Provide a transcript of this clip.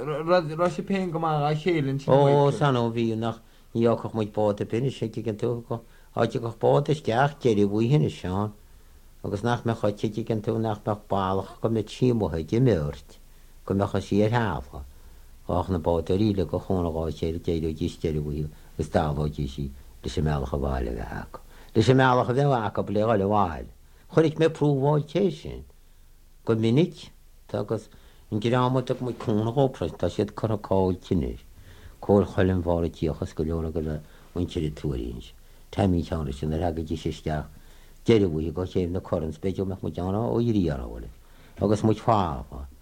Ra sé pe go mar a chélen ó san ó bhí nach íoch muid bád a bin sé an tú go áte go bád is ceach géirí bhuihinna seán agus nach me choitiigh an tú nach meach bailach go mit tímothe de méirt go mecha sí háfa ách na bád a riile go chunaá sé déadú díisteir bhíú gus dáhdí sí de sé mecha bháile bheitcha. De sé mecha bheithacha léáil bháil. Choirigh mé prúháil té sin go minic agus in grámach mu cúnaópras tá siad chuáil tinir. Cóir choilm bhla tíochas go leona go le muinteir túíns. Taimí teanna sin ar agadtí séisteach déidir bhí go chéim na chorann spéidir meach mu deanna ó dhéarhla agus mu fáha